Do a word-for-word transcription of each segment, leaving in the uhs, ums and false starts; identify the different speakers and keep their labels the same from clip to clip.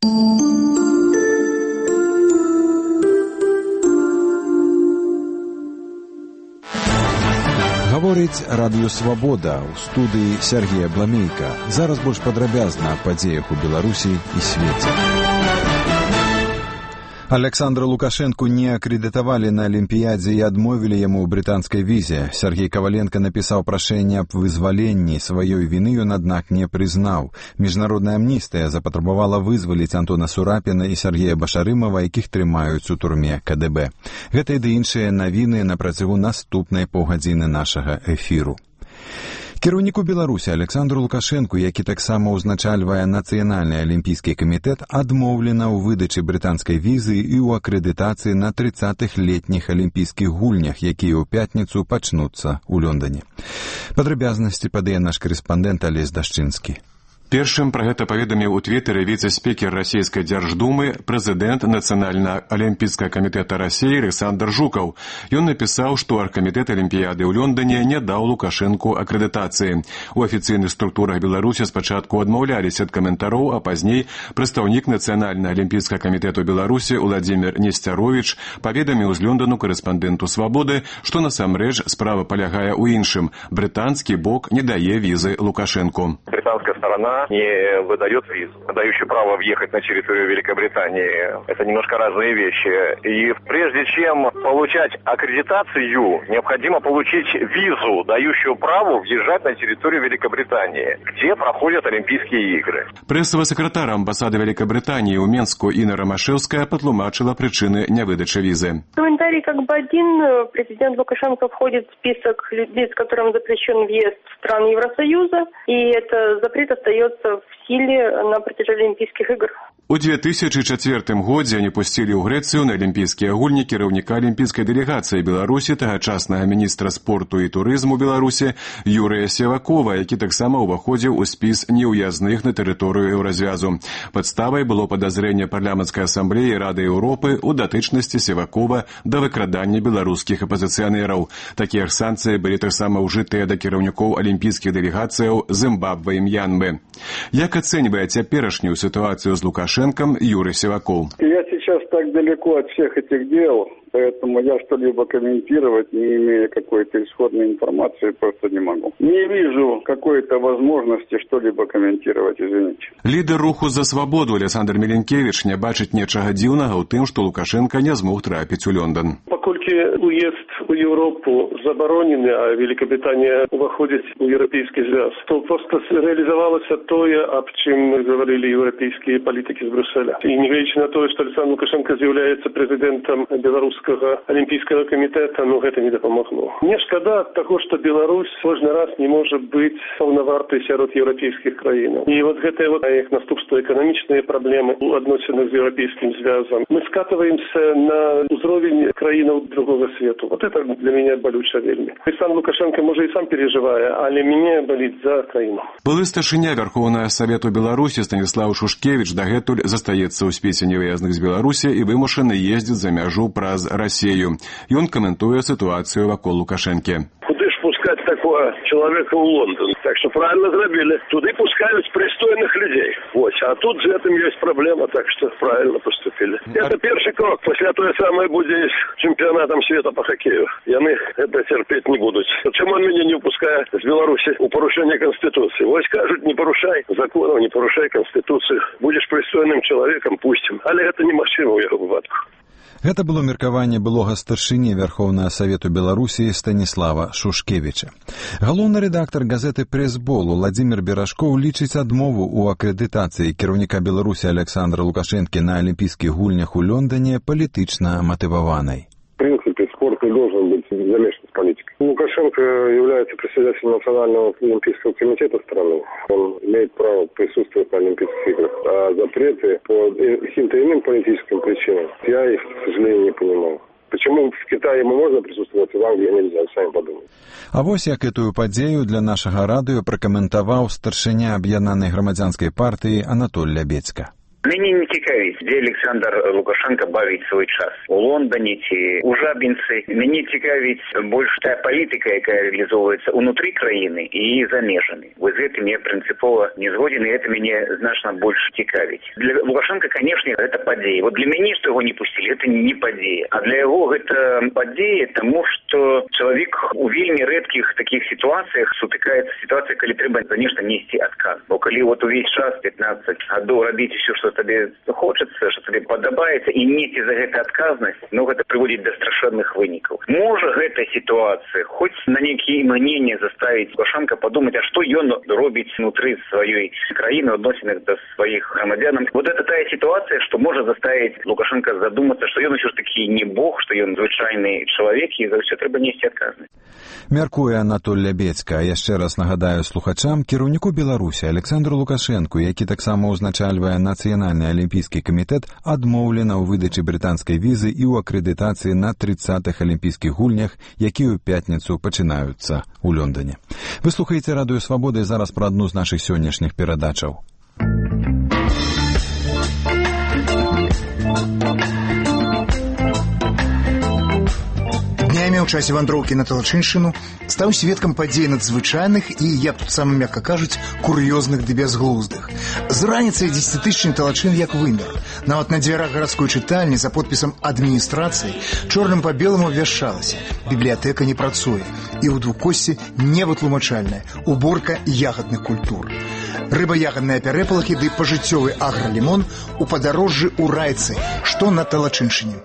Speaker 1: Гаворыць Радыё Свабода, у студыі Сергія Бламейка. Зараз больш падрабязна аб падзеях у Беларусі і свеце. Александра Лукашэнку не акрэдытавалі на Алімпіядзе і адмовілі яму ў брытанскай візе. Сергей Каваленко напісаў прашэнне аб вызваленні. Сваёй віны ён, аднак, не прызнаў. Міжнародная амністыя запатрабавала вызваліць Антона Сурапіна і Сергея Башарымова, якіх трымаюць у турме ка дэ бэ. Гэта і ды іншыя навіны на працягу наступнай паўгадзіны нашага эфіру. Кіраўніку Беларусі Александру Лукашэнку, які таксама ўзначальвае Нацыянальны алімпійскі камітэт, адмоўлена ў выдачы брытанскай візы і ў акрэдытацыі на трыццатых летніх алімпійскіх гульнях, якія ў пятніцу пачнуцца ў Лондоне. Падрабязнасці падае наш карэспандэнт Алесь Дашчынскі.
Speaker 2: Першым пра гэта паведаміў у твітары віцэ-спікер расійскай дзярждумы, прэзідэнт Нацыянальнага алімпійскага камітэта Расіі Александр Жукаў. Ён напісаў, што аргкамітэт Алімпіяды ў Лондоне не даў Лукашэнку акрэдытацыі. У афіцыйных структурах Беларусі спачатку адмаўляліся ад каментароў, а пазней прадстаўнік Нацыянальнага алімпійскага камітэту Беларусі Уладзімір Несцяровіч паведаміў з Лондону карэспандэнту Свабоды, што насамрэч справа палягае ў іншым. Брытанскі бок не дае візы Лукашэнку.
Speaker 3: Британская сторона не выдает визу, дающую право въехать на территорию Великобритании. Это немножко разные вещи. И прежде чем получать аккредитацию, необходимо получить визу, дающую право въезжать на территорию Великобритании, где проходят Олимпийские игры.
Speaker 2: Прэсавы сакратар амбасады Великобритании у Менску Інна Ромашевская патлумачыла причины невыдачи визы.
Speaker 4: Комментарий как бы один. Президент Лукашенко входит в список лиц, которым запрещен въезд в страны Евросоюза, и это запрет остается в силе на протяжении Олимпийских игр.
Speaker 2: У две тысячи четвертым годзе они пусцілі ў Грэцыю на алімпійскія гульні кіраўніка алімпійскай дэлегацыі Беларусі, тагачаснага міністра спорту і турызму Беларусі Юрыя Севакова, які таксама ўваходзіў у спіс неўязных на тэрыторыю еўразвязу. Падставай было падазрэнне парламенцкай асамблеі Рады Еўропы ў датычнасці Севакова да выкрадання беларускіх апазіцыянераў. Такія ж санкцыі былі таксама ўжытыя да кіраўнікоў алімпійскіх дэлегацыяў Зімбабве і Мьянмы. Як ацэньвае цяперашнюю сітуацыю з Лукашенком Юрий Севаков?
Speaker 5: Я сейчас так далеко от всех этих дел, поэтому я что-либо комментировать, не имея какой-то исходной информации, просто не могу. Не вижу какой-то возможности что-либо комментировать, извините.
Speaker 2: Лідер руху за свабоду Александр Меленкевич не бачыць нечага дзіўнага ў тым, што Лукашенко не змог трапіць у Лондон.
Speaker 6: Паколькі уезд у Европу заборонены, а Великобритания уваходит в Европейский Союз, то просто реализовалось тое, об чем говорили европейские политики с Брюсселя. И не говорячи на то, что Александр Лукашенко является президентом Белорусского олимпийского комитета, ну, это не допомогло. Мне шкода от того, что Беларусь кожный раз не может быть полновартой сярод европейских краин. И вот это вот их наступство экономичные проблемы, относенных с Европейским Союзом. Мы скатываемся на уровень краинов другого света. Вот это для меня болюче вельми. Александр Лукашенко, может, и сам переживая, а для меня болит за краину.
Speaker 2: Былы старшыня Верховнага Савету Беларусі Станіслаў Шушкевіч дагэтуль застаецца ў спісе невыязных з Беларусі і вымушаны ездзіць за мяжу праз Расію. Ён каментуе ситуацию вакол Лукашенки.
Speaker 7: Куды ж пускать такого человека в Лондон? Так что правильно зробили. Туды пускают пристойных людей. Вот. А тут с этим есть проблема, так что правильно поступили. Это первый крок. После той самой будет чемпионатом света по хоккею. Яны это терпеть не будут. Почему он меня не выпускает из Беларуси у порушения Конституции? Вот скажут, не порушай законов, не порушай Конституцию. Будешь пристойным человеком, пустим. Але это не машина у яго випадку.
Speaker 1: Гэта было меркаванне былога старшыні Верховнага Савету Беларусі Станіслава Шушкевіча. Галоўны рэдактар газеты «Прэс-бол» Уладзімір Берашкоў лічыць адмову ў акрэдытацыі кіраўніка Беларусі Александра Лукашэнкі на алімпійскіх гульнях у Лондоне палітычна матываванай.
Speaker 5: В принципе, спорт не должен быть замешан в политике. Лукашенко является председателем Национального олимпийского комитета страны. Он имеет право присутствовать на Олимпийских играх. А запреты по каким-то иным политическим причинам, я их, к сожалению, не понимаю. Почему в Китае ему можно присутствовать, в Англии нельзя, сами подумайте.
Speaker 1: А вось як этую падзею для нашага радыё пракаментаваў старшыня аб'яднанай грамадзянскай партыі Анатоль Лябецька.
Speaker 8: Мяне не цікавіць, дзе Александр Лукашенко бавіць свой час. У Лондоне ці у Жабінцы. Мяне цікавіць больш тая палітыка, якая реалізоўваецца ўнутры краіны і за межамі. Вось з гэтым я прынцыпова не згоден, і гэта мяне значна больш цікавіць. Для Лукашенко, конечно, гэта падзея. Вот для мяне, што яго не пусцілі, гэта не падзея. А для яго гэта падзея, таму што чалавек у вельмі рэдкіх такіх сітуацыях сутыкаецца сітуацыя, калі трэба за нешта несці адказ. Бо калі вот увесь час пятнадцать гадоў рабіць усё, што табе хочацца, што табе падабаецца, і несці за гэта адказнасць, ну гэта прыводзіць да страшэнных вынікаў. Можа гэта сітуацыя хоць на нейкія імгненні заставіць Лукашенка падумаць, а што ён робіць внутры сваёй краіны ў адносінах да сваіх грамадзян. Вот это тая сітуацыя, што можа заставіць Лукашенка задумацца, што ён усё ж такі не бог, што ён звычайны чалавек, і за ўсё трэба несці адказнасць.
Speaker 1: Мяркуе Анатоль Лябедзька. А яшчэ раз нагадаю слухачам, кіраўніку Беларусі Александру Лукашэнку, які таксама ўзначальвае Нацыянальны алімпійскі камітэт, адмоўлена ў выдачы брытанскай візы і ў акрэдытацыі на трыццатых алімпійскіх гульнях, якія ў пятніцу пачынаюцца ў Лондоне. Вы слухаеце Радыё Свабода, і зараз пра адну з нашых сённяшніх перадачаў.
Speaker 9: Днямі ў часе вандроўкі на Талачыншчыну стаў сведкам падзей надзвычайных і, я б тут самым мякка кажуць, кур'ёзных ды бязглуздых. З раніцы дзесяцітысячны Талачын як вымер. Нават на дзвярах гарадской чытальні за подпісам адміністрацыі чорным па беламу абвяшчалася: бібліятэка не працуе, і ў двукосці невытлумачальная уборка ягадных культур. Рыба-ягадныя пярэпалахі ды пажыццёвы агралімон у падарожжы ў Райцы, што на Талачыншчыне.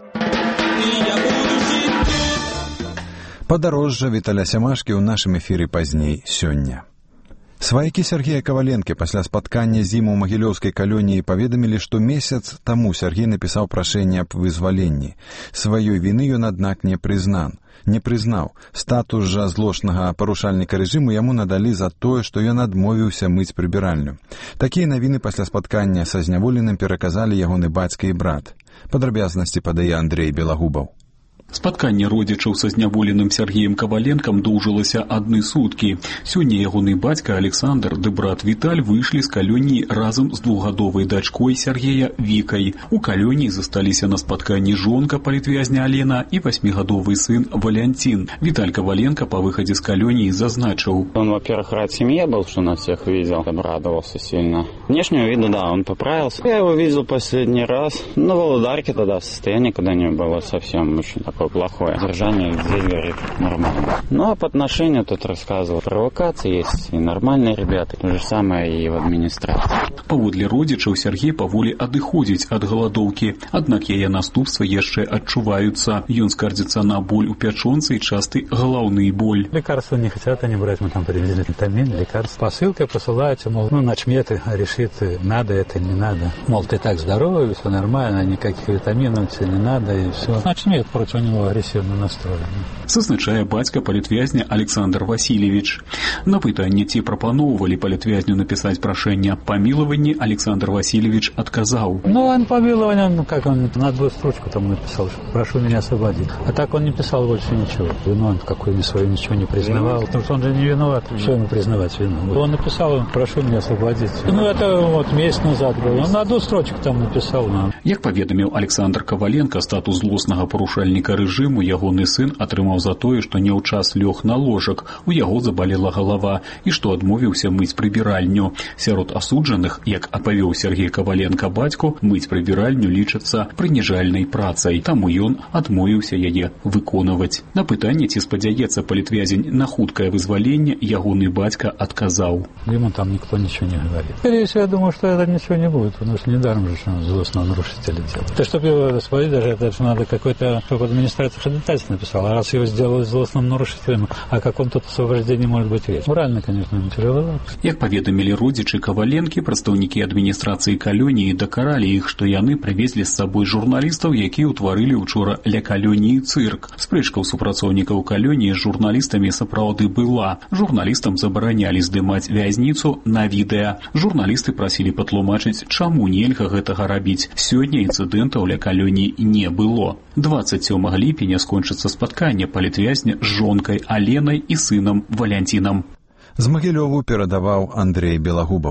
Speaker 1: Падарожжа Віталя Сямашкі ў нашым эфіры пазней сёння. Сваякі Сергея Каваленкі пасля спаткання з ім у магілёўскай калоніі паведамілі, што месяц таму Сергей напісаў прашэнне аб вызваленні. Сваёй віны ён, аднак, не прызнан. Не прызнаў. Статус жа злошнага парушальніка рэжыму яму надалі за тое, што ён адмовіўся мыць прыбіральню. Такія навіны пасля спаткання са зняволеным пераказалі ягоны бацька і брат. Падрабязнасці падае Андрэй Белагубаў.
Speaker 10: Спатканне родзічаў са зняволеным Сергеем Каваленкам доўжылася адны суткі. Сёння ягоны бацька Александр ды брат Віталь выйшлі з калоніі разам з двухгадовай дачкой Сергея Вікай. У калоніі засталіся на спатканні жонка палітвязня Алена і восьмигадовый сын Валянцін. Віталь Каваленко по выходе з калоніі зазначыў:
Speaker 11: Он, во-первых, рад семье был, что нас всех видел, обрадовался сильно. Внешнего вида, да, он поправился. Я его видел последний раз на Володарке тогда, в состоянии, когда не было совсем очень такое плохое. Держание здесь, говорит, нормально. Ну, а по отношению тут рассказывал, провокации есть и нормальные ребята. То же самое и в администрации.
Speaker 10: Паводле родзічаў Сергей паволі адыходзіць ад галадоўкі, аднак яе наступствы яшчэ адчуваюцца. Ён скардзіцца на боль у пячонцы и частый головный боль.
Speaker 12: Лекарства не хотят они брать, мы там привезли витамин, лекарства. Посылкой посылаются, мол, ну, начметы решит, надо это, не надо. Мол, ты так здоровый, все нормально, никаких витаминов тебе не надо, и все. Начмет против него агрессивно настроен.
Speaker 10: Сазначае бацька палітвязня Александр Васильевич. На пытанне, ці прапаноўвалі палітвязню напісаць прашэнне аб памілаванні, Александр Васильевич отказал.
Speaker 12: Ну, он помилование, ну, как он на одну строчку там написал, что прошу меня освободить. А так он не писал больше ничего. Вину он какую-нибудь свою ничего не признавал. Потому что он же не виноват. Что ему признавать вину? Он написал, прошу меня освободить. Ну, это вот месяц назад было. Он на одну строчку там написал. Но...
Speaker 10: Як паведаміў Александр Каваленко, статус злоснага парушальніка рэжыму ягоны сын атрымаў за тое, што не ў час лёг на ложак, у яго забалела галава і што адмовіўся мыць прыбіральню. Сярод асуджаных, як апавёў Сергей Каваленко бацьку, мыць прыбіральню лічыцца прыніжальнай працай, таму ён адмовіўся яе выконваць. На пытанне, ці спадзяецца палітвязень на хуткае вызваленне, ягоны бацька адказаў.
Speaker 12: Ему там никто ничего не говорит. Скорее всего, я думаю, что это ничего не будет, потому что недаром же, что он злостного нарушителя делает. То, чтобы его освободить, даже это же надо какой-то, чтобы администрация ходатайство написала. А раз его сделали злостным нарушителем, о каком тут освобождении может быть речь? Морально, конечно, ему тяжело.
Speaker 10: Як паведамілі родзічы Каваленкі, прадстаўнікі адміністрацыі калоніі дакаралі іх, што яны прывезлі з сабой журналістаў, якія ўтварылі учора ля калоніі цырк. Спрэчка ў супрацоўнікаў калоніі з журналістамі сапраўды была. Журналістам забаранялі здымаць вязніцу на відэа. Журналісты прасілі патлумачыць, чаму нельга гэтага рабіць. Сёння інцыдэнтаў ля калоніі не было. двадцать сёмага ліпеня скончыцца спатканне палітвязня з жонкай Аленай і сынам Валянцінам.
Speaker 1: З Магілёву перадаваў Андрэй Белагубаў.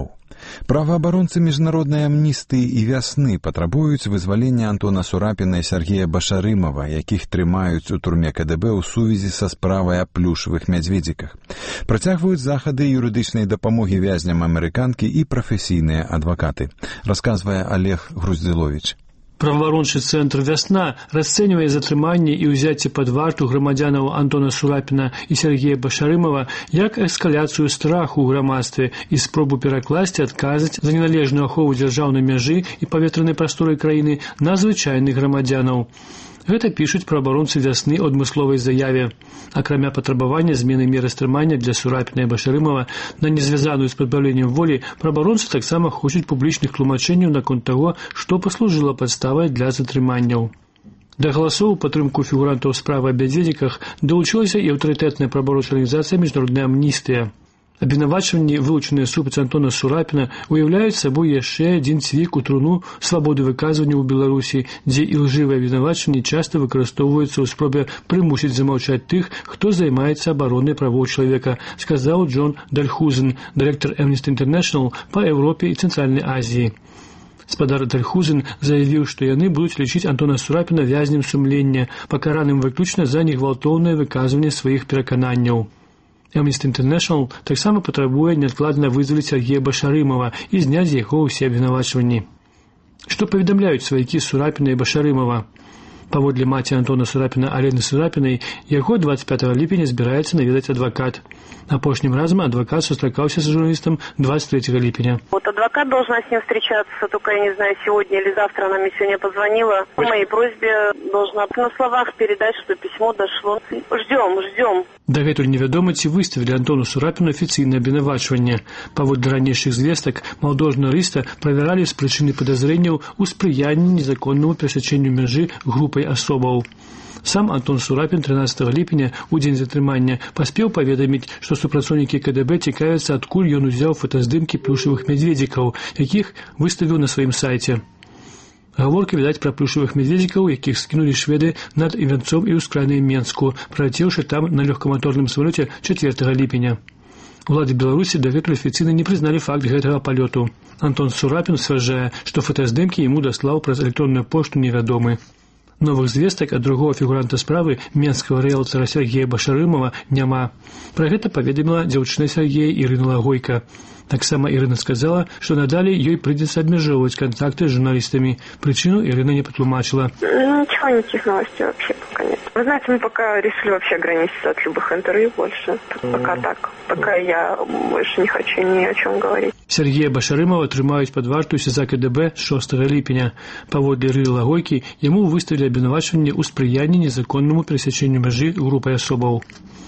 Speaker 1: Праваабаронцы міжнароднай амністыі і вясны патрабуюць вызвалення Антона Сурапіна і Сергея Башарымова, якіх трымаюць у турме ка дэ бэ ў сувязі са справай о плюшавых мядзведзіках. Працягваюць захады юрыдычнай дапамогі вязням амерыканкі і прафесійныя адвакаты, расказвае Олег Груздзіловіч.
Speaker 13: Праваабарончы цэнтр «Вясна» расцэньвае затрыманне і ўзяцце пад варту грамадзянаў Антона Сурапіна і Сергея Башарымова як эскаляцыю страху ў грамадстве і спробу перакласці адказаць за неналежную ахову дзяржаўнай мяжы і паветранай прасторы краіны на звычайных грамадзянаў. Гэта пішуць праваабаронцы «Вясны» ў адмысловай заяве. Акрамя патрабавання змены меры стрымання для Сурапіна і Башарымова на незвязаную з пазбаўленнем волі, праваабаронцы таксама хочуць публічных тлумачэнняў наконт таго, што паслужыла падставай для затрыманняў. Да галасоў у падтрымку фігурантаў справы аб мядзведзіках далучылася і аўтарытэтная праваабарончая арганізацыя «Міжнародная амністыя». Абвінавачванні, вылучаныя супраць Антона Сурапіна, уяўляюць сабой яшчэ адзін цвік у труну свабоды выказвання ў Беларусі, дзе ілжывыя абвінавачванні часта выкарыстоўваюцца ў спробе прымусіць замаўчаць тых, хто займаецца абаронай правоў чалавека, сказаў Джон Дальхузен, дырэктар Amnesty International па Еўропе і Цэнтральнай Азіі. Спадар Дальхузен заявіў, што яны будуць лічыць Антона Сурапіна вязнем сумлення, пакараным выключна за негвалтоўнае выказванне сваіх перакананняў. Amnesty International таксама патрабуе неадкладна вызваліць Сергея Башарымова і зняць з яго ўсе абвінавачванні. Што паведамляюць сваякі Сурапіна і Башарымова? Паводле маці Антона Сурапіна Алены Сурапінай, яго двадцать пятого ліпеня збіраецца наведаць адвакат. Апошнім разам адвокат сустракаўся с журналистом двадцать третьего липеня.
Speaker 14: Вот адвокат должна с ним встречаться, только я не знаю, сегодня или завтра. Она мне сегодня позвонила. По моей просьбе должна на словах передать, что письмо дошло. Ждем, ждем.
Speaker 13: Дагэтуль невядома, ці выставілі Антону Сурапіну афіцыйнае абвінавачванне. Паводле ранейшых звестак, малодого журналіста правяралі з прычыны падазрэнняў у спрыянні незаконнаму перасячэнню мяжы групай асобаў. Сам Антон Сурапін тринадцатого ліпеня, у дзень затрымання, паспеў паведаміць, што супрацоўнікі ка дэ бэ цікавяцца, адкуль ён узяў фотаздымкі плюшавых мядзведзікаў, якіх выставіў на сваім сайце. Гаворка, відаць, пра плюшавых мядзведзікаў, якіх скінулі шведы над Івянцом і ўскраінай Менску, праляцеўшы там на лёгкаматорным самалёце чацвёртага ліпеня. Улады Беларусі дагэтуль афіцыйна не прызналі факт гэтага палёту. Антон Сурапін сцвярджае, што фотаздымкі яму даслаў праз электронную пошту невядомы. Новых звестак ад другого фігуранта справы, менскага рыэлтара Сергея Башарымова, няма. Пра гэта паведаміла дзяўчына Сергея Ірына Лагойка. Таксама Ірына сказала, што надалей ёй прыйдзецца абмяжоўваць контакты с журналистами. Причину Ирина не потолмачила.
Speaker 14: Ну, ничего, никаких новостей вообще пока нет. Вы знаете, мы пока решили вообще ограничиться от любых интервью больше. Пока так. Пока я больше не хочу ни о чем говорить.
Speaker 13: Сергея Башарымова трымаюць пад вартаю СІЗА ка дэ бэ з шостага ліпеня. Паводле Ірыны Лагойкі, яму выставілі абвінавачванне ў спрыянні незаконнаму перасячэнню мяжы групай асобаў.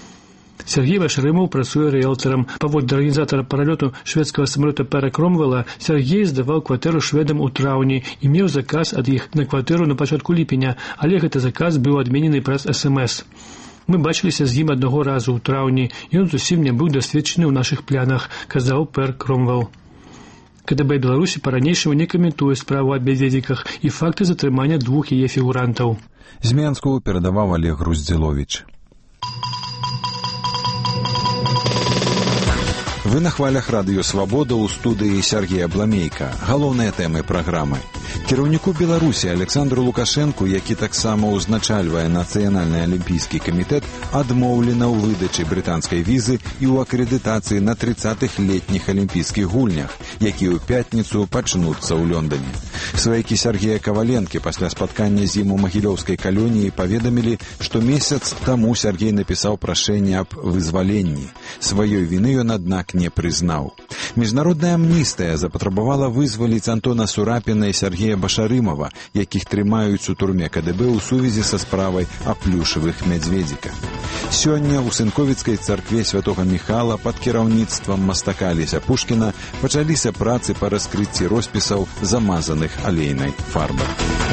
Speaker 13: Сергей Башарымов працуе рыэлтарам. Паводле арганізатара паралёту шведскага самалёта Пера Кромвела, Сергей здаваў кватэру шведам у траўні і меў заказ ад іх на кватэру на пачатку ліпеня, але гэты заказ быў адменены праз эс эм эс. Мы бачыліся з ім аднаго разу ў траўні, ён зусім не быў дасведчаны ў нашых планах, казаў Пер Кромвел. ка дэ бэ Беларусі па-ранейшаму не каментуе справу аб мядзведзіках і факты затрымання двух яе фігурантаў.
Speaker 1: З Менску перадаваў Олег Груздзіловіч. Вы на хвалях радыё «Свабода» ў студыі Сергея Бламейка. Галоўныя тэмы праграмы. Кіраўніку Беларусі Александру Лукашэнку, які таксама ўзначальвае Нацыянальны алімпійскі камітэт, адмоўлена ў выдачы брытанскай візы і ў акрэдытацыі на трыццатых летніх алімпійскіх гульнях, якія ў пятніцу пачнуцца ў Лондоне. Сваякі Сергея Каваленкі пасля спаткання з ім у магілёўскай калоніі паведамілі, што месяц таму Сергей напісаў прашэнне аб вызваленні. Сваёй віны ён, аднак, не прызнаў. Міжнародная амністыя запатрабавала вызваліць Антона Сурапіна і Сергея Башарымова, якіх трымаюць у турме ка дэ бэ ў сувязі са справай о плюшавых мядзведзіках. Сёння ў Сынковіцкай царкве святога Міхала пад кіраўніцтвам мастака Леся Пушкіна пачаліся працы па раскрыцці роспісаў, замазаных алейнай фарбай.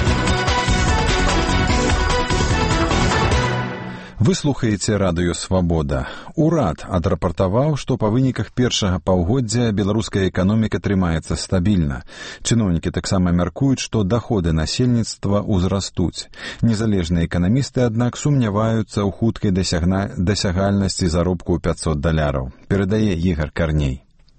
Speaker 1: Вы слухаеце радыё «Свабода». Урад адрапартаваў, што па выніках першага паўгоддзя беларуская эканоміка трымаецца стабільна. Чыноўнікі таксама мяркуюць, што даходы насельніцтва ўзрастуць. Незалежныя эканамісты, аднак, сумняваюцца ў хуткай дасягна... дасягальнасці заробку ў пятьсот даляраў. Перадае Ігор Карней.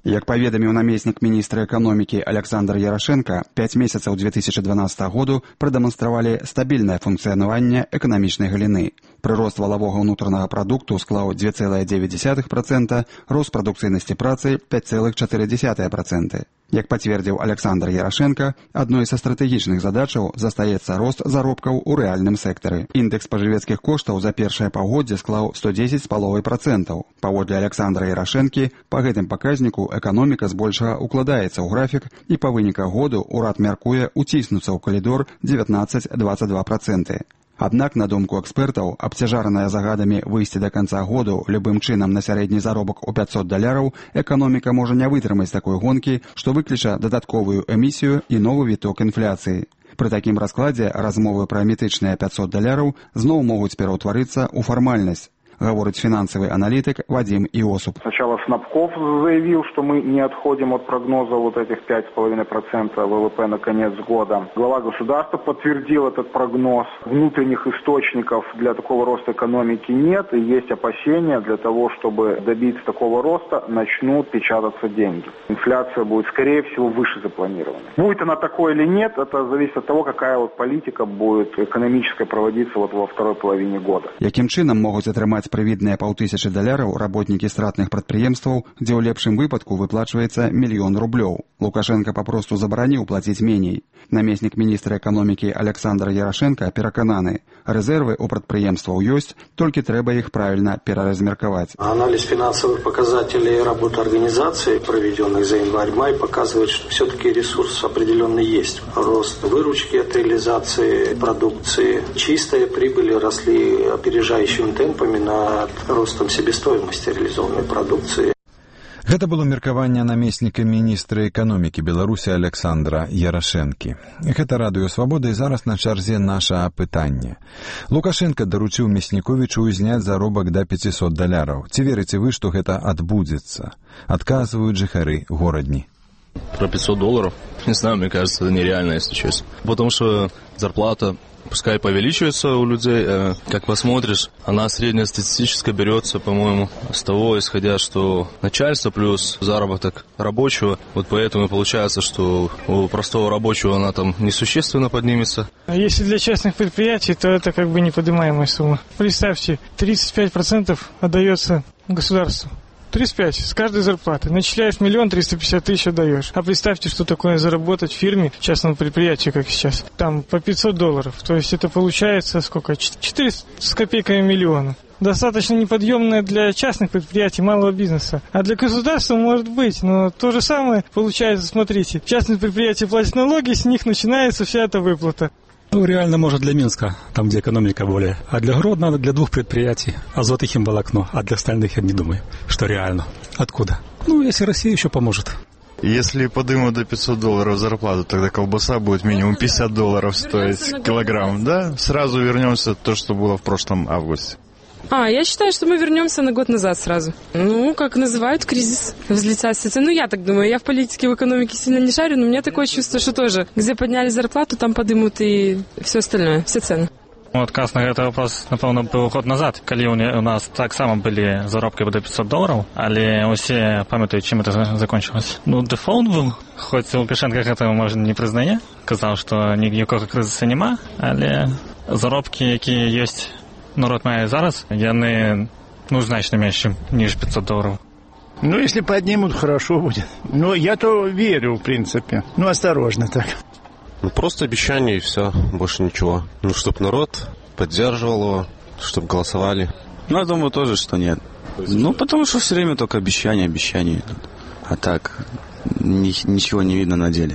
Speaker 15: Як паведаміў намеснік міністра эканомікі Александр Ярашенко, пяць месяцаў две тысячи дванадцатага году прадэманстравалі стабільнае функцыянаванне эканамічнай галіны. Прырост валавога ўнутранага прадукту склаў два цэлых дзевяць дзесятых працэнта, рост прадукцыйнасці працы пяць цэлых чатыры дзесятых працэнта. Як пацвердзіў Александр Ярашенко, адной са стратэгічных задачаў застаецца рост заробкаў у рэальным сектары. Індэкс спажывецкіх коштаў за першае паўгоддзе склаў сто дзесяць з паловай працэнтаў. Паводле Александра Ярашэнкі, па гэтым паказніку эканоміка збольшага укладаецца ў графік і па выніках году ўрад мяркуе уціснуцца ў калідор дзевятнаццаць дваццаць два працэнты. Аднак, на думку экспертаў, абцяжараная загадамі выйсці да канца году любым чынам на сярэдні заробак у пяцьсот даляраў, эканоміка можа не вытрымаць такой гонкі, што выкліча дадатковую эмісію і новы віток інфляцыі. Пры такім раскладзе размовы пра мітычныя пяцьсот даляраў зноў могуць пераўтварыцца ў фармальнасць, говорит финансовый аналитик Вадим Иосуп.
Speaker 16: Сначала Снабков заявил, что мы не отходим от прогноза вот этих пять с половиной процентов ВВП на конец года. Глава государства подтвердил этот прогноз. Внутренних источников для такого роста экономики нет, и есть опасения для того, чтобы добиться такого роста, начнут печататься деньги. Инфляция будет, скорее всего, выше запланированной. Будет она такой или нет, это зависит от того, какая вот политика будет экономическая проводиться вот во второй половине года.
Speaker 15: Яким чином могут атрымаць прывідныя паўтысячы даляраў работнікі стратных прадпрыемстваў, дзе ў лепшым выпадку выплачваецца мільён рублёў. Лукашенко папросту забараніў плаціць меней. Намеснік міністра эканомікі Александр Ярашенко перакананы, рэзервы у прадпрыемстваў ёсць, толькі трэба іх правільна пераразмеркаваць.
Speaker 17: Анализ финансовых показателей работы организации, проведенных за январь-май, показывает, что все-таки ресурс определенный есть. Рост выручки от реализации продукции, чистые прибыли росли опережающими темпами на над ростом себестоимости реализованной продукции.
Speaker 1: Гэта было меркаванне намесніка міністра эканомікі Беларусі Александра Ярашэнкі. Гэта радыё Свабода, і зараз на чарзе наша апытанне. Лукашенко даручыў Мясніковічу узняць заробак да пяцісот даляраў. Ці верыце вы, што гэта адбудзецца? Адказваюць жыхары горадні.
Speaker 18: Про пятьсот долларов? Не знаю, мне кажется, это нереально, если честно. Потому что зарплата пускай повеличивается у людей, э, как посмотришь, она среднестатистически берется, по-моему, с того, исходя, что начальство плюс заработок рабочего. Вот поэтому получается, что у простого рабочего она там несущественно поднимется.
Speaker 19: А если для частных предприятий, то это как бы неподнимаемая сумма. Представьте, тридцать пять процентов отдается государству. тридцать пять с каждой зарплаты. Начисляешь миллион, триста пятьдесят тысяч отдаешь. А представьте, что такое заработать в фирме, частном предприятии, как сейчас. Там по пятьсот долларов. То есть это получается сколько? четыреста с копейками миллионов. Достаточно неподъемное для частных предприятий, малого бизнеса. А для государства может быть. Но то же самое получается, смотрите. Частные предприятия платят налоги, с них начинается вся эта выплата.
Speaker 12: Ну, реально, может, для Минска, там, где экономика более. А для Гродно надо для двух предприятий. Азот и химволокно. А для остальных я не думаю, что реально. Откуда? Ну, если Россия еще поможет.
Speaker 20: Если подымут до пятьсот долларов зарплату, тогда колбаса будет минимум пятьдесят долларов стоить килограмм. Да? Сразу вернемся то, что было в прошлом августе.
Speaker 21: А, я считаю, что мы вернемся на год назад сразу. Ну, как называют, кризис, взлетят цены. Ну, я так думаю, я в политике, в экономике сильно не шарю, но у меня такое чувство, что тоже, где подняли зарплату, там подымут и все остальное, все цены.
Speaker 22: Адказ на гэты вопрос, напэўна, быў год назад, калі у нас таксама былі заробкі да пятьсот долларов, але усе памятаюць, чым это закончилось. Ну, дефолт быў, хоць Лукашенко гэтага, можа, не прызнае, казаў, што ніякога крызіса няма, але заробкі, якія ёсць народ мае зараз, яны, ну, значна менш, ніж пятьсот долларов.
Speaker 23: Ну, если поднимут, хорошо будет. Ну, я-то верю, в принципе. Ну, осторожно так.
Speaker 24: Ну, просто обещание и все, больше ничего. Ну, чтобы народ поддерживал его, чтобы голосовали.
Speaker 11: Ну, я думаю тоже, что нет. Ну, потому что все время только обещания, обещания. А так, ни, ничего не видно на деле.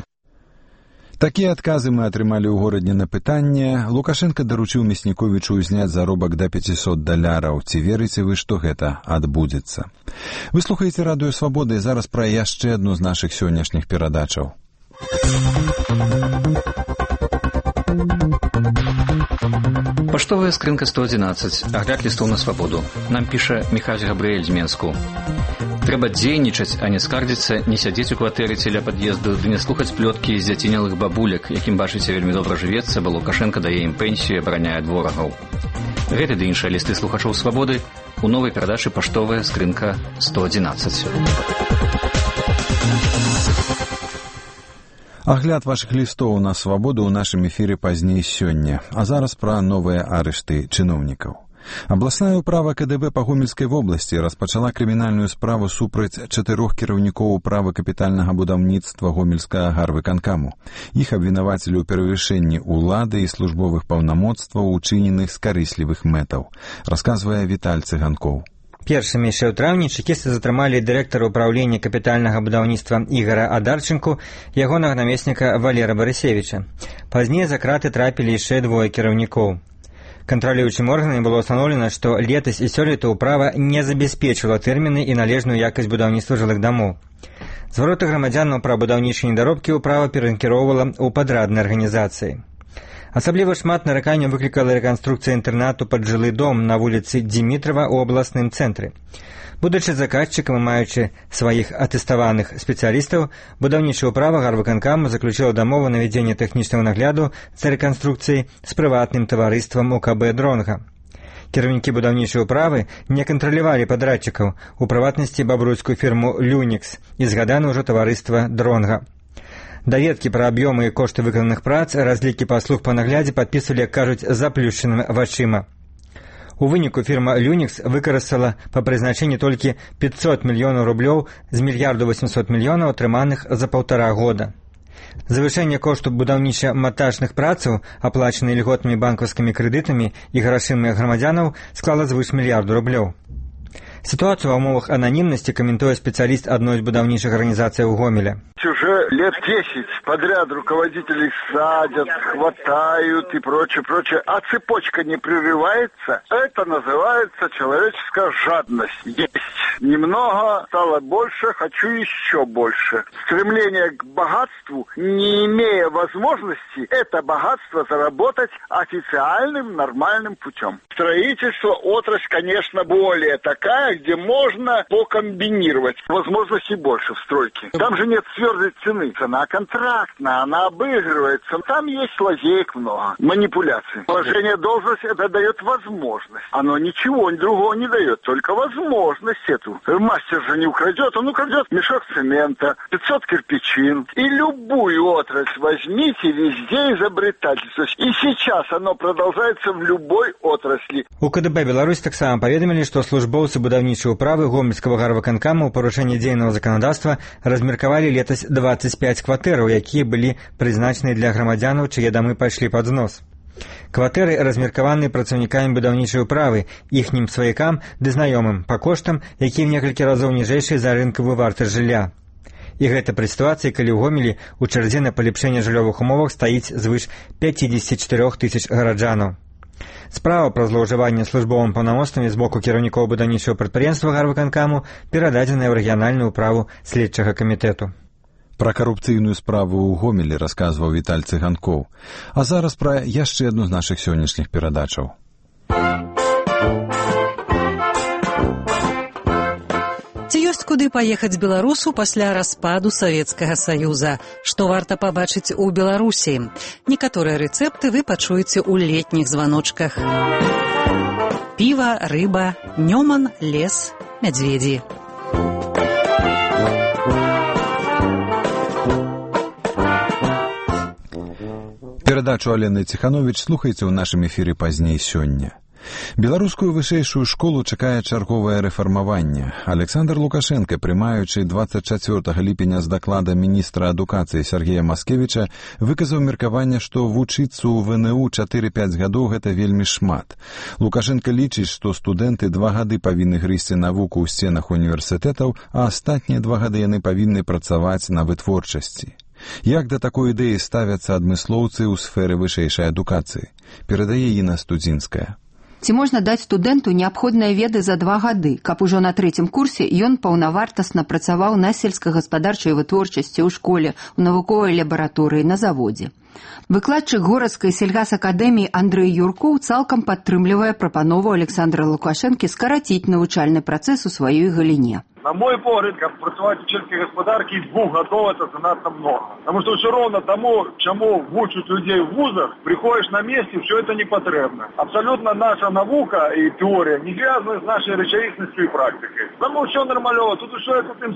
Speaker 1: Такія адказы мы атрымалі ў горадні на пытанне. Лукашенко даручыў Мясніковічу узняць заробак да пяцісот даляраў. Ці верыце вы, што гэта адбудзецца? Вы слухаеце радыё Свабода, і зараз пра яшчэ адну з нашых сённяшніх перадачаў.
Speaker 25: Паштовая скрынка сто одиннадцать. Агляд лістоў на свабоду. Нам піша Міхась Габрыэль з Менску. Трэба дзейнічаць, а не скардзіцца, не сядзець у кватэры ці ля пад'езду, ды не слухаць плёткі зацінелых бабулек, якім, бачыце, вельмі добра жывецца, бо Лукашенко дае ім пенсію і абараняе ад ворагаў. Гэты ды іншыя лісты слухачоў свабоды у новай перадачы «Паштовая скрынка сто одиннадцать».
Speaker 1: Агляд вашых лістоў на свабоду ў нашым эфіры пазней сёння, а зараз пра новыя арышты чыноўнікаў. Абласная ўправа ка дэ бэ па Гомельскай вобласці распачала крымінальную справу супраць чатырох кіраўнікоў управы капітальнага будаўніцтва Гомельскага гарвыканкаму. Іх абвінавацілі ў перавышэнні ўлады і службовых паўнамоцтваў, учыненых з карыслівых мэтаў, расказвае Віталь Цыганкоў.
Speaker 2: Першымі яшчэ ў траўні чэкісты затрымалі дырэктара ўпраўлення капітальнага будаўніцтва Ігара Адарчынку, ягонага намесніка Валера Барысевіча. Пазней за краты трапілі яшчэ двое кіраўнікоў. Кантралюючым органамі было ўстаноўлена, што летась і сёлета ўправа не забяспечыла тэрміны і належную якасць будаўніцтва жылых дамоў. Звароты грамадзянаў пра будаўнічыя недаробкі ўправа перанкіроўвала ў падрадныя арганізацыі. Асабліва шмат нараканняў выклікала рэканструкцыя інтэрнату пад жылы дом на вуліцы Дмітрава ў абласным цэнтры. Будучы заказчыкам і маючы сваіх атэставаных спецыялістаў, будаўнічая ўправа гарвыканкаму заключыла дамову на вядзенне тэхнічнага нагляду за рэканструкцыяй з прыватным таварыствам у ка бэ «Дронга». Кіраўнікі будаўнічай управы не кантралявалі падрадчыкаў, у прыватнасці бабруйскую фірму «Люнікс» і згадана ўжо таварыства «Дронга». Даведкі пра аб'ёмы і кошты выкананых прац, разлікі паслуг па наглядзе падпісвалі, як кажуць, заплюшчанымі вачыма. У выніку фірма «Люнікс» выкарыстала па прызначэнні толькі пятьсот мільёнаў рублёў з мільярду восемьсот мільёнаў, атрыманых за паўтара года. Завышэнне кошту будаўніча-матачных працаў, аплачаныя льготнымі банкаўскімі крэдытамі і грашымі грамадзянаў, склала звыш мільярду рублёў. Ситуацию в умовах анонимности комментует специалист одной из будаўничых организаций в Гомеле.
Speaker 3: Уже лет десять подряд руководителей садят, хватают и прочее, прочее, а цепочка не прерывается. Это называется человеческая жадность. Есть немного, стало больше, хочу еще больше. Стремление к богатству, не имея возможности это богатство заработать официальным нормальным путем. Строительство, отрасль, конечно, более такая, где можно покомбинировать. Возможностей больше в стройке. Там же нет твердой цены. Цена контрактная, она обыгрывается. Там есть лазеек много. Манипуляции. Положение должности это дает возможность. Оно ничего другого не дает, только возможность эту. Мастер же не украдет, он украдет мешок цемента, пятьсот кирпичин. И любую отрасль возьмите, везде изобретательство. И сейчас оно продолжается в любой отрасли.
Speaker 2: У ка дэ бэ Беларусь таксама паведамілі, што службоўцы будаўнічай управы Гомельскага гарвыканкаму ў парушэнні дзейнага заканадаўства размеркавалі летась двадцать пять кватэраў, якія былі прызначаны для грамадзянаў, чые дамы пайшлі пад знос. Кватэры размеркаваны працаўнікамі будаўнічай управы, іхнім сваякам ды знаёмым па коштам, якія ў некалькі разоў ніжэйшыя за рынкавую вартасць жылля. І гэта пры сітуацыі, калі ў Гомелі ў чарзе на палепшэнне жыллёвых умовах стаіць звыш пятьдесят четыре тысяч гараджанаў. Справа пра злоўжыванне службовым паўнамоцтвамі з боку кіраўнікоў будаўнічага прадпрыемства гарвыканкаму перададзеная ў рэгіянальную ўправу следчага камітэту.
Speaker 1: Пра карупцыйную справу ў Гомелі расказваў Віталь Цыганкоў. А зараз пра яшчэ адну з нашых сённяшніх перадачаў.
Speaker 4: Ці ёсць куды паехаць беларусу пасля распаду Савецкага Саюза? Што варта пабачыць у Беларусі? Некаторыя рэцэпты вы пачуеце ў летніх званочках. Піва, рыба, нёман, лес, мядзведзі.
Speaker 1: Перадачу Алены Ціхановіч слухайце ў нашым эфіры пазней сёння. Беларускую вышэйшую школу чакае чарговае рэфармаванне. Александр Лукашенко, прымаючы двадцать чацвёртага ліпеня з даклада міністра адукацыі Сергея Маскевіча, выказаў меркаванне, што вучыцца ў вэ эн у чатыры-пяць гадоў гэта вельмі шмат. Лукашенко лічыць, што студэнты два гады павінны грызці навуку ў сценах універсітэтаў, а астатнія два гады яны павінны працаваць на вытворчасці. Як да такой ідэі ставяцца адмыслоўцы ў сферы вышэйшай адукацыі? Перадае Інна Студзінская.
Speaker 6: Ці можна даць студэнту неабходныя веды за два гады, каб ужо на трэцім курсе ён паўнавартасна працаваў на сельскагаспадарчай вытворчасці ў школе, у навуковай лабараторыі, на заводзе. Выкладчык городскай сельгасакадэміі Андрэй Юркоў цалкам падтрымлівае прапанову Александра Лукашэнкі скараціць навучальны працэс у сваёй галіне.
Speaker 7: На мой погляд, каб працаваць у сельскай гаспадаркі, двух гадоў это занадта много. Потому что все ровно тому, чему вучат людей в вузах, приходишь на месте, все это не потребно. Абсолютно наша наука и теория не связаны с нашей речевистностью и практикой. Тому все нормально. Тут что это тем старым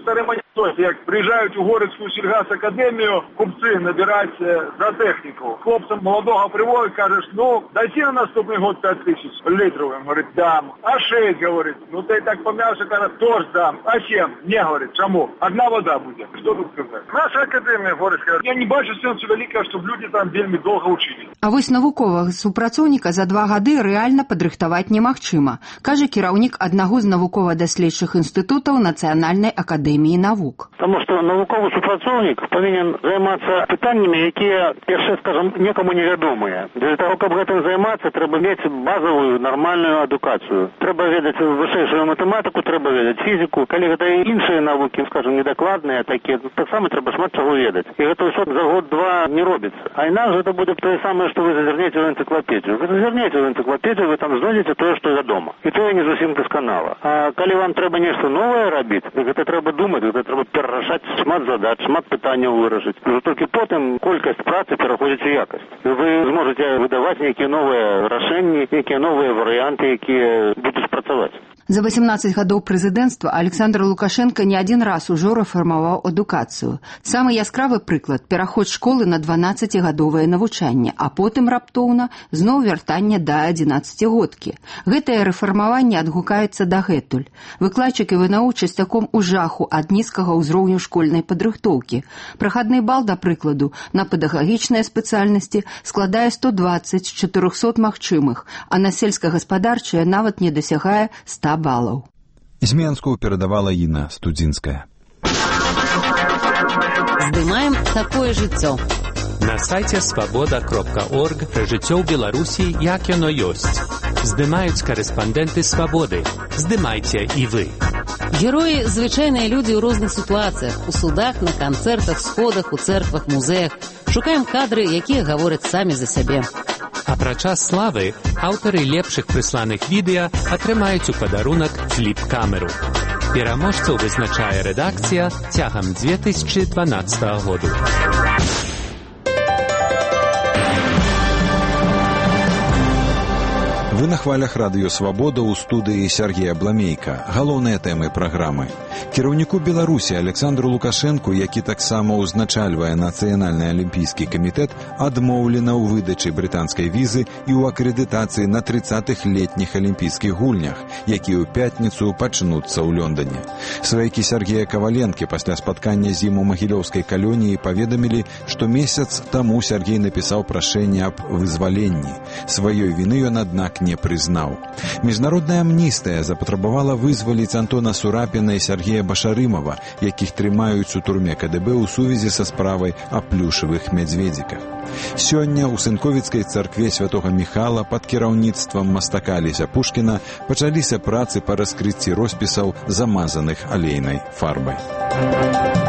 Speaker 7: То есть, як приїжджають у Городську сільгасакадемію купці набирати за техніку. Хлопцям молодого приводять, кажеш, ну, дайте на наступний год п'ять тисяч літрів. Він говорить, дам. А шесть, говорить, ну ти так пом'явся, каже, теж дам. А чим? Не, говорить, чому? Одна вода буде. Що тут сказати? Наша академія, Городська, я не бачу сенсу великого, щоб люди там вельми довго учили.
Speaker 6: А вось навуковага супрацоўніка за два гады рэальна падрыхтаваць немагчыма, кажа кіраўнік аднаго з навукова-даследчых інстытутаў Нацыянальнай акадэміі навук.
Speaker 5: Таму што навуковы супрацоўнік павінен займацца пытаннямі, якія, яшчэ, скажам, некаму невядомыя. Для таго, каб гэтым займацца, трэба мець базавую нармальную адукацыю. Трэба ведаць вышэйшую матэматыку, трэба ведаць фізіку. Калі гэта іншыя навукі, скажам, недакладныя такія, таксама трэба шмат чаго ведаць. І гэта ўсё за год-два не робіцца. А інакш гэта будзе тое самае, што вы зазірнеце ў энцыклапедыю. Вы зазірнеце ў энцыклапедыю, вы там знойдзеце тое, што вядома. І тое не зусім дасканала. А калі вам трэба нешта новае рабіць, то гэта трэба думаць, гэта трэба перарашаць шмат задач, шмат пытанняў вырашыць. Ужо толькі потым колькасць працы пераходзіць у якасць. Вы зможаце выдаваць нейкія новыя рашэнні, нейкія новыя варыянты, якія будуць працаваць.
Speaker 6: За восемнадцать гадоў прэзідэнцтва Александр Лукашенко не адзін раз ужо рэфармаваў адукацыю. Самы яскравы прыклад – пераход школы на дванаццацігадовае навучанне, а потым раптоўна зноў вяртанне да адзінаццацігодкі. Гэтае рэфармаванне адгукаецца дагэтуль. Выкладчыкі ВНУ часцяком у жаху ад нізкага ўзроўню школьнай падрыхтоўкі. Прахадны бал, да прыкладу, на педагагічныя спецыяльнасці складае сто дваццаць з чатырохсот магчымых, а на сельскагаспадарчыя нават не дасягае ста балаў.
Speaker 1: З Менску перадавала Інна Студзінская.
Speaker 4: Здымаем такое жыццё.
Speaker 8: На сайце свабода кропка орг пра жыццё ў Беларусі, як яно ёсць. Здымаюць карэспандэнты свабоды. Здымайце і вы.
Speaker 4: Героі – звычайныя людзі ў розных сітуацыях, у судах, на канцэртах, сходах, у цэрквах, музеях. Шукаем кадры, якія гавораць самі за сябе.
Speaker 8: Апрача славы, аўтары лепшых прысланых відэа атрымаюць у падарунак фліп-камеру. Пераможцаў вызначае рэдакцыя цягам дзве тысячы дванаццатага году.
Speaker 1: Вы на хвалях радыё «Свабода» ў студыі Сергея Бламейка. Галоўныя тэмы праграмы. Кіраўніку Беларусі Александру Лукашэнку, які таксама ўзначальвае Нацыянальны алімпійскі камітэт, адмоўлена ў выдачы брытанскай візы і ў акрэдытацыі на трыццатых летніх алімпійскіх гульнях, якія ў пятніцу пачнуцца ў Лондане. Сваякі Сергея Каваленкі пасля спаткання з ім у магілёўскай калоніі паведамілі, што месяц таму Сергей напісаў прашэнне аб вызваленні. Сваёй віны ён, аднак, не прызнаў. Міжнародная амністыя запатрабавала вызваліць Антона Сурапіна і Сергея Башарымова, якіх трымаюць у турме КДБ ў сувязі са справай о плюшавых мядзведзіках. Сёння ў Сынковіцкай царкве святога Міхала пад кіраўніцтвам мастака Леся Пушкіна пачаліся працы па раскрыцці роспісаў, замазаных алейнай фарбай.